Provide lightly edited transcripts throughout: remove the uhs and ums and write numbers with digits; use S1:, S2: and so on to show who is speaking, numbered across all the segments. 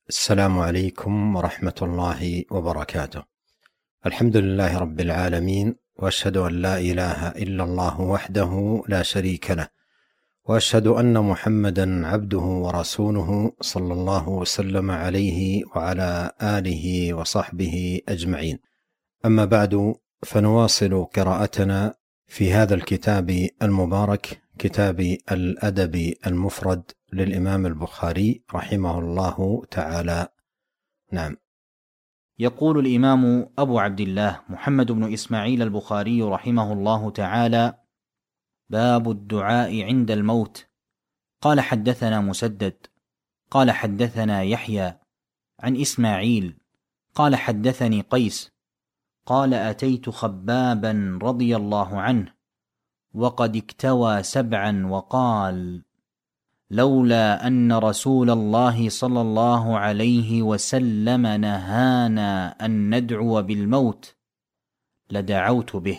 S1: السلام عليكم ورحمة الله وبركاته. الحمد لله رب العالمين، وأشهد أن لا إله إلا الله وحده لا شريك له، وأشهد أن محمدا عبده ورسوله صلى الله وسلم عليه وعلى آله وصحبه أجمعين. أما بعد، فنواصل قراءتنا في هذا الكتاب المبارك، كتاب الأدب المفرد للإمام البخاري رحمه الله تعالى. نعم.
S2: يقول الإمام أبو عبد الله محمد بن إسماعيل البخاري رحمه الله تعالى: باب الدعاء عند الموت. قال حدثنا مسدد قال حدثنا يحيى عن إسماعيل قال حدثني قيس قال: أتيت خبابا رضي الله عنه وقد اكتوى 7 وقال: لولا أن رسول الله صلى الله عليه وسلم نهانا أن ندعو بالموت لدعوت به.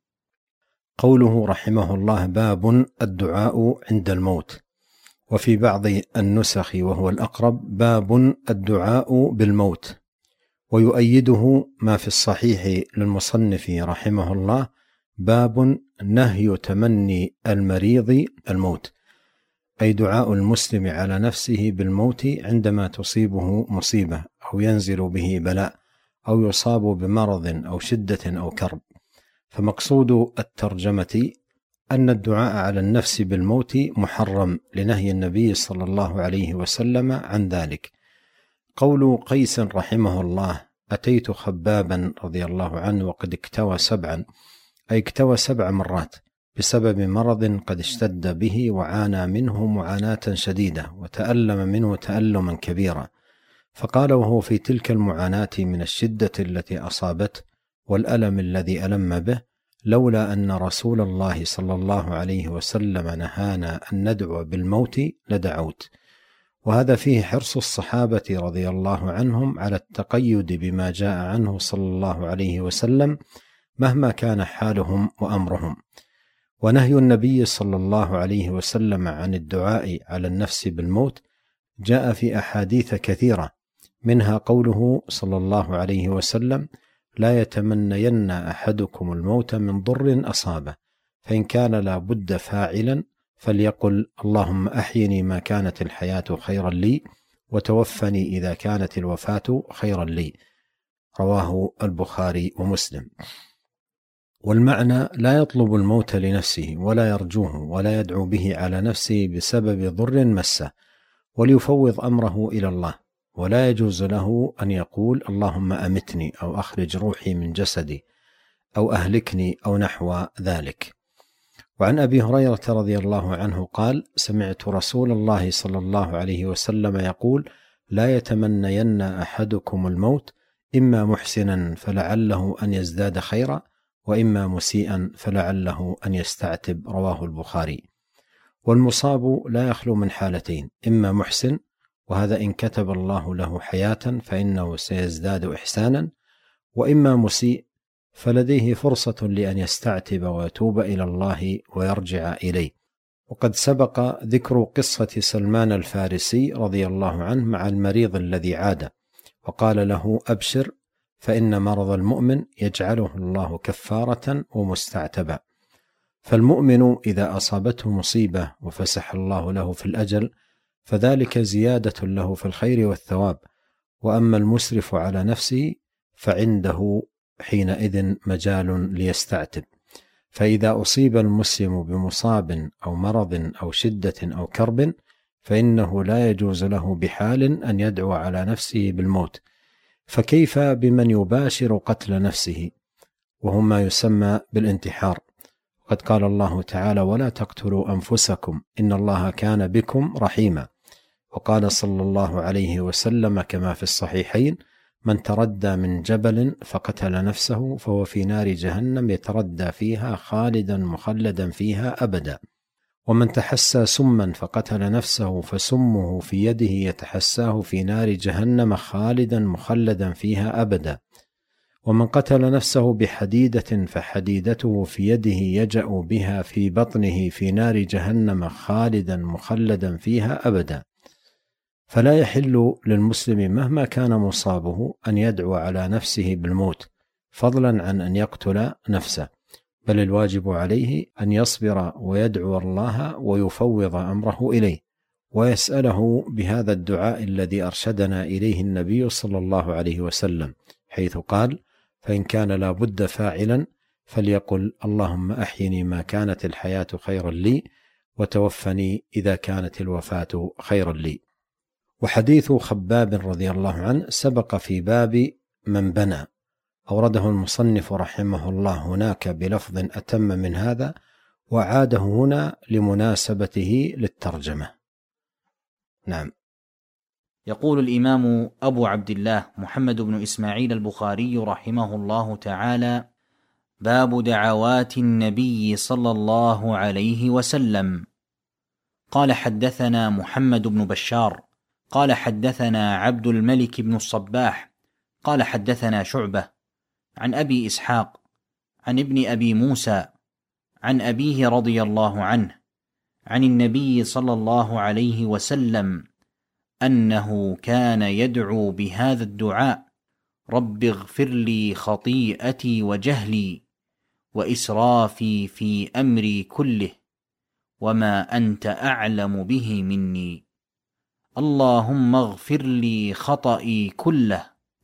S1: قوله رحمه الله: باب الدعاء عند الموت، وفي بعض النسخ وهو الأقرب باب الدعاء بالموت، ويؤيده ما في الصحيح للمصنف رحمه الله: باب نهي تمني المريض الموت، أي دعاء المسلم على نفسه بالموت عندما تصيبه مصيبة أو ينزل به بلاء أو يصاب بمرض أو شدة أو كرب. فمقصود الترجمة أن الدعاء على النفس بالموت محرم لنهي النبي صلى الله عليه وسلم عن ذلك. قول قيس رحمه الله: أتيت خبابا رضي الله عنه وقد اكتوى 7، أي اكتوى 7 مرات بسبب مرض قد اشتد به وعانى منه معاناة شديدة وتألم منه تألما كبيرا، فقال وهو في تلك المعاناة من الشدة التي أصابته والألم الذي ألم به: لولا أن رسول الله صلى الله عليه وسلم نهانا أن ندعو بالموت لدعوت. وهذا فيه حرص الصحابة رضي الله عنهم على التقيد بما جاء عنه صلى الله عليه وسلم مهما كان حالهم وأمرهم. ونهي النبي صلى الله عليه وسلم عن الدعاء على النفس بالموت جاء في أحاديث كثيرة، منها قوله صلى الله عليه وسلم: لا يتمنين أحدكم الموت من ضر أصابه، فإن كان لا بد فاعلا فليقل: اللهم أحيني ما كانت الحياة خيرا لي، وتوفني إذا كانت الوفاة خيرا لي. رواه البخاري ومسلم. والمعنى: لا يطلب الموت لنفسه ولا يرجوه ولا يدعو به على نفسه بسبب ضر مسه، وليفوض أمره إلى الله، ولا يجوز له أن يقول: اللهم أمتني، أو أخرج روحي من جسدي، أو أهلكني، أو نحو ذلك. وعن أبي هريرة رضي الله عنه قال: سمعت رسول الله صلى الله عليه وسلم يقول: لا يتمنين أحدكم الموت، إما محسنا فلعله أن يزداد خيرا، وإما مسيئا فلعله أن يستعتب. رواه البخاري. والمصاب لا يخلو من حالتين: إما محسن، وهذا إن كتب الله له حياة فإنه سيزداد إحسانا، وإما مسيء فلديه فرصة لأن يستعتب ويتوب إلى الله ويرجع إليه. وقد سبق ذكر قصة سلمان الفارسي رضي الله عنه مع المريض الذي عاد وقال له: أبشر، فإن مرض المؤمن يجعله الله كفارة ومستعتبا. فالمؤمن إذا أصابته مصيبة وفسح الله له في الأجل فذلك زيادة له في الخير والثواب، وأما المسرف على نفسه فعنده حينئذ مجال ليستعتب. فإذا أصيب المسلم بمصاب أو مرض أو شدة أو كرب فإنه لا يجوز له بحال أن يدعو على نفسه بالموت، فكيف بمن يباشر قتل نفسه، وهو ما يسمى بالانتحار. قد قال الله تعالى: ولا تقتلوا أنفسكم إن الله كان بكم رحيما. وقال صلى الله عليه وسلم كما في الصحيحين: من تردى من جبل فقتل نفسه فهو في نار جهنم يتردى فيها خالدا مخلدا فيها أبدا. ومن تحسى سما فقتل نفسه فسمه في يده يتحساه في نار جهنم خالدا مخلدا فيها أبدا. ومن قتل نفسه بحديدة فحديدته في يده يجأ بها في بطنه في نار جهنم خالدا مخلدا فيها أبدا. فلا يحل للمسلم مهما كان مصابه أن يدعو على نفسه بالموت، فضلا عن أن يقتل نفسه، بل الواجب عليه أن يصبر ويدعو الله ويفوض أمره إليه، ويسأله بهذا الدعاء الذي أرشدنا إليه النبي صلى الله عليه وسلم، حيث قال: فإن كان لا بد فاعلا فليقل اللهم أحيني ما كانت الحياة خيرا لي، وتوفني إذا كانت الوفاة خيرا لي. وحديث خباب رضي الله عنه سبق في باب من بنى، أورده المصنف رحمه الله هناك بلفظ أتم من هذا، وعاده هنا لمناسبته للترجمة. نعم.
S2: يقول الإمام أبو عبد الله محمد بن إسماعيل البخاري رحمه الله تعالى: باب دعوات النبي صلى الله عليه وسلم. قال: حدثنا محمد بن بشار قال حدثنا عبد الملك بن الصباح قال حدثنا شعبة عن أبي إسحاق عن ابن أبي موسى عن أبيه رضي الله عنه عن النبي صلى الله عليه وسلم أنه كان يدعو بهذا الدعاء: رب اغفر لي خطيئتي وجهلي وإسرافي في أمري كله وما أنت أعلم به مني، اللهم اغفر لي خطئي كله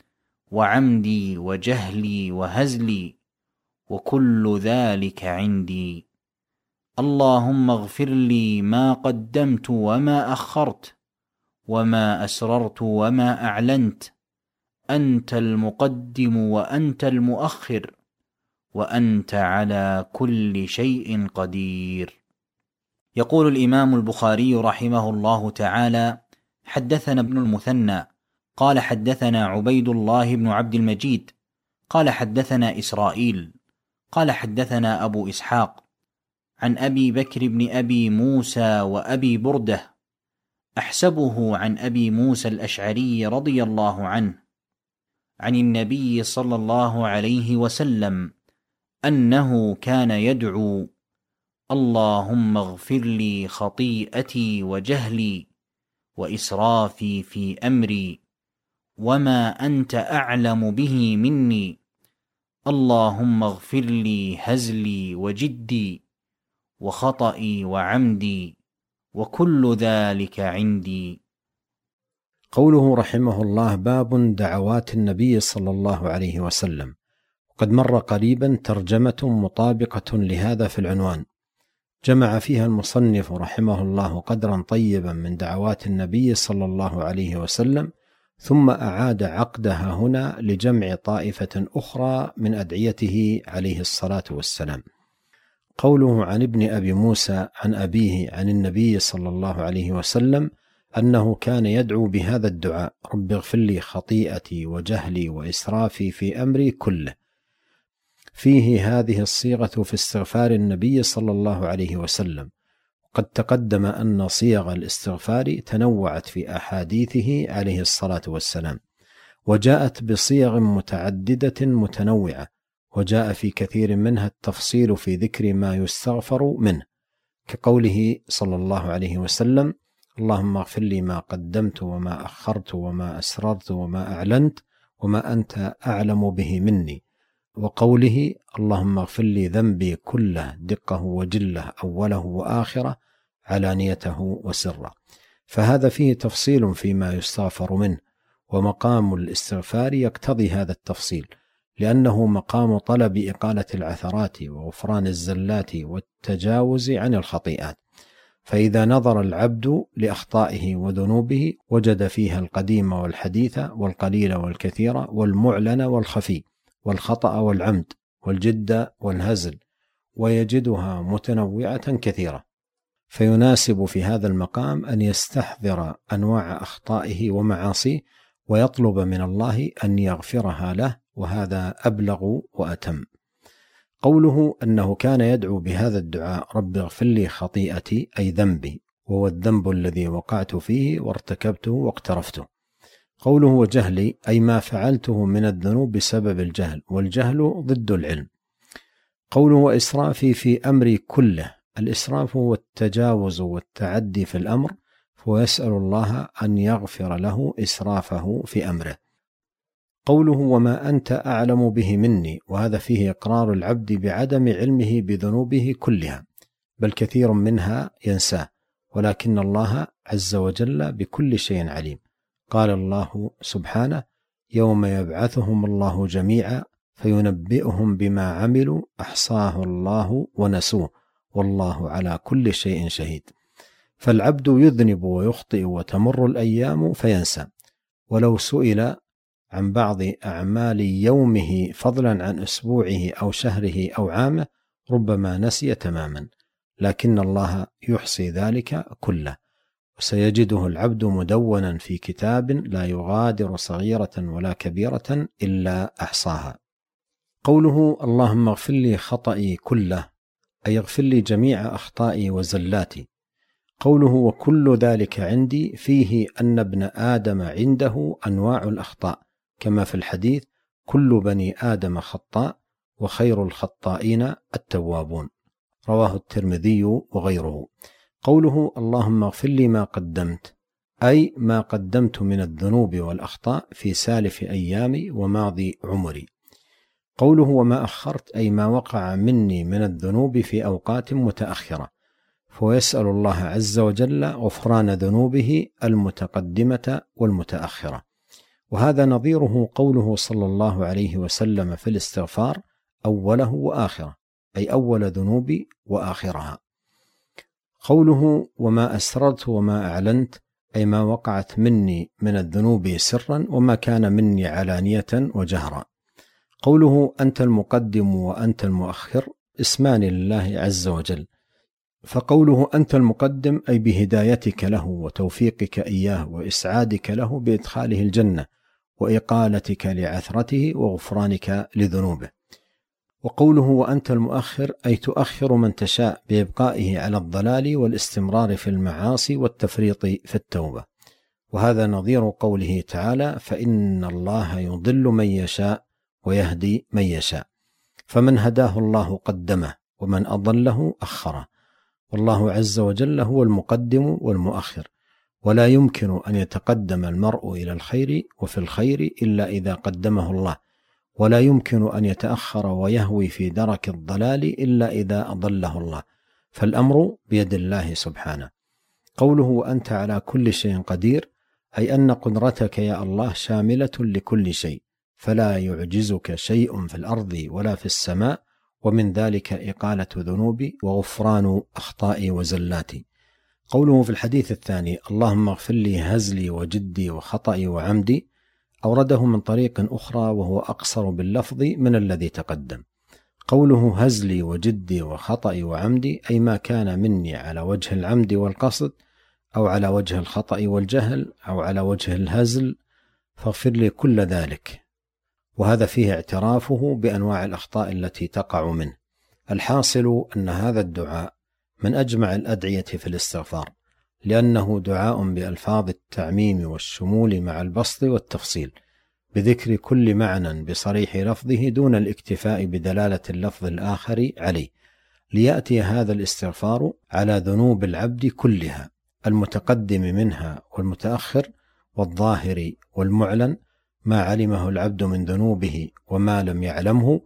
S2: وعمدي وجهلي وهزلي وكل ذلك عندي، اللهم اغفر لي ما قدمت وما أخرت وما أسررت وما أعلنت، أنت المقدم وأنت المؤخر وأنت على كل شيء قدير. يقول الإمام البخاري رحمه الله تعالى: حدثنا ابن المثنى قال حدثنا عبيد الله بن عبد المجيد قال حدثنا إسرائيل قال حدثنا أبو إسحاق عن أبي بكر بن أبي موسى وأبي بردة، أحسبه عن أبي موسى الأشعري رضي الله عنه عن النبي صلى الله عليه وسلم أنه كان يدعو: اللهم اغفر لي خطيئتي وجهلي وإسرافي في أمري وما أنت أعلم به مني، اللهم اغفر لي هزلي وجدي وخطئي وعمدي وكل ذلك عندي.
S1: قوله رحمه الله: باب دعوات النبي صلى الله عليه وسلم. وقد مر قريبا ترجمة مطابقة لهذا في العنوان، جمع فيها المصنف رحمه الله قدرا طيبا من دعوات النبي صلى الله عليه وسلم، ثم أعاد عقدها هنا لجمع طائفة أخرى من أدعيته عليه الصلاة والسلام. قوله عن ابن أبي موسى عن أبيه عن النبي صلى الله عليه وسلم أنه كان يدعو بهذا الدعاء: رب اغفر لي خطيئتي وجهلي وإسرافي في أمري كله، فيه هذه الصيغة في استغفار النبي صلى الله عليه وسلم. قد تقدم أن صيغ الاستغفار تنوعت في أحاديثه عليه الصلاة والسلام، وجاءت بصيغ متعددة متنوعة، وجاء في كثير منها التفصيل في ذكر ما يستغفر منه، كقوله صلى الله عليه وسلم: اللهم اغفر لي ما قدمت وما أخرت وما أسررت وما أعلنت وما أنت أعلم به مني، وقوله: اللهم اغفر لي ذنبي كله دقه وجله أوله وآخره علانيته وسره. فهذا فيه تفصيل فيما يستغفر منه، ومقام الاستغفار يقتضي هذا التفصيل، لأنه مقام طلب إقالة العثرات وغفران الزلات والتجاوز عن الخطيئات. فإذا نظر العبد لأخطائه وذنوبه وجد فيها القديم والحديث والقليل والكثير والمعلن والخفي والخطأ والعمد والجد والهزل، ويجدها متنوعة كثيرة، فيناسب في هذا المقام أن يستحضر أنواع أخطائه ومعاصيه ويطلب من الله أن يغفرها له، وهذا أبلغ وأتم. قوله أنه كان يدعو بهذا الدعاء: رب اغفر لي خطيئتي، أي ذنبي، وهو الذنب الذي وقعت فيه وارتكبته واقترفته. قوله وجهلي، أي ما فعلته من الذنوب بسبب الجهل، والجهل ضد العلم. قوله وإسرافي في أمري كله، الإسراف هو التجاوز والتعدي في الأمر، ويسأل الله أن يغفر له إسرافه في أمره. قوله وما أنت أعلم به مني، وهذا فيه إقرار العبد بعدم علمه بذنوبه كلها، بل كثير منها ينساه، ولكن الله عز وجل بكل شيء عليم. قال الله سبحانه يوم يبعثهم الله جميعا فينبئهم بما عملوا أحصاه الله ونسوه والله على كل شيء شهيد. فالعبد يذنب ويخطئ وتمر الأيام فينسى، ولو سئل عن بعض أعمال يومه فضلا عن أسبوعه أو شهره أو عامه ربما نسي تماما، لكن الله يحصي ذلك كله، وسيجده العبد مدونا في كتاب لا يغادر صغيرة ولا كبيرة إلا أحصاها. قوله اللهم اغفر لي خطئي كله، أي اغفر لي جميع أخطائي وزلاتي. قوله وكل ذلك عندي فيه أن ابن آدم عنده أنواع الأخطاء، كما في الحديث كل بني آدم خطاء وخير الخطائين التوابون، رواه الترمذي وغيره. قوله اللهم اغفر لي ما قدمت، أي ما قدمت من الذنوب والأخطاء في سالف أيامي وماضي عمري. قوله وما أخرت، أي ما وقع مني من الذنوب في أوقات متأخرة، فيسأل الله عز وجل غفران ذنوبه المتقدمة والمتأخرة. وهذا نظيره قوله صلى الله عليه وسلم في الاستغفار أوله وآخره، أي أول ذنوبي وآخرها. قوله وما أسررت وما أعلنت، أي ما وقعت مني من الذنوب سرا وما كان مني علانية وجهرا. قوله أنت المقدم وأنت المؤخر اسمان لله عز وجل، فقوله أنت المقدم أي بهدايتك له وتوفيقك إياه وإسعادك له بإدخاله الجنة وإقالتك لعثرته وغفرانك لذنوبه. وقوله وأنت المؤخر أي تؤخر من تشاء بإبقائه على الضلال والاستمرار في المعاصي والتفريط في التوبة. وهذا نظير قوله تعالى فإن الله يضل من يشاء ويهدي من يشاء، فمن هداه الله قدمه ومن أضله أخره، والله عز وجل هو المقدم والمؤخر، ولا يمكن أن يتقدم المرء إلى الخير وفي الخير إلا إذا قدمه الله، ولا يمكن أن يتأخر ويهوي في درك الضلال إلا إذا أضله الله، فالأمر بيد الله سبحانه. قوله وأنت على كل شيء قدير، أي أن قدرتك يا الله شاملة لكل شيء، فلا يعجزك شيء في الأرض ولا في السماء، ومن ذلك إقالة ذنوبي وغفران أخطائي وزلاتي. قوله في الحديث الثاني اللهم اغفر لي هزلي وجدي وخطئي وعمدي، أورده من طريق أخرى وهو أقصر باللفظ من الذي تقدم. قوله هزلي وجدي وخطئي وعمدي، أي ما كان مني على وجه العمد والقصد، أو على وجه الخطأ والجهل، أو على وجه الهزل، فاغفر لي كل ذلك. وهذا فيه اعترافه بأنواع الأخطاء التي تقع منه. الحاصل أن هذا الدعاء من أجمع الأدعية في الاستغفار، لأنه دعاء بألفاظ التعميم والشمول مع البسط والتفصيل، بذكر كل معنى بصريح لفظه دون الاكتفاء بدلالة اللفظ الآخر عليه، ليأتي هذا الاستغفار على ذنوب العبد كلها، المتقدم منها والمتأخر والظاهر والمعلن، ما علمه العبد من ذنوبه وما لم يعلمه.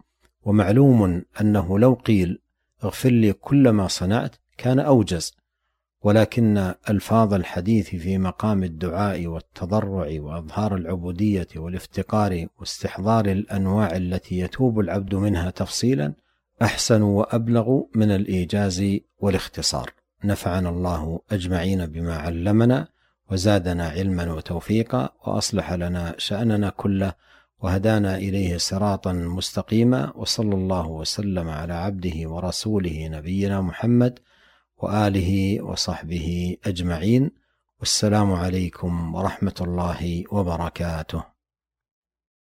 S1: ومعلوم أنه لو قيل اغفر لي كل ما صنعت كان أوجز، ولكن ألفاظ الحديث في مقام الدعاء والتضرع وأظهار العبودية والافتقار واستحضار الأنواع التي يتوب العبد منها تفصيلا أحسن وأبلغ من الإيجاز والاختصار. نفعنا الله أجمعين بما علمنا، وزادنا علما وتوفيقا، وأصلح لنا شأننا كله، وهدانا إليه صراطا مستقيما، وصلى الله وسلم على عبده ورسوله نبينا محمد وآله وصحبه أجمعين، والسلام عليكم ورحمة الله وبركاته.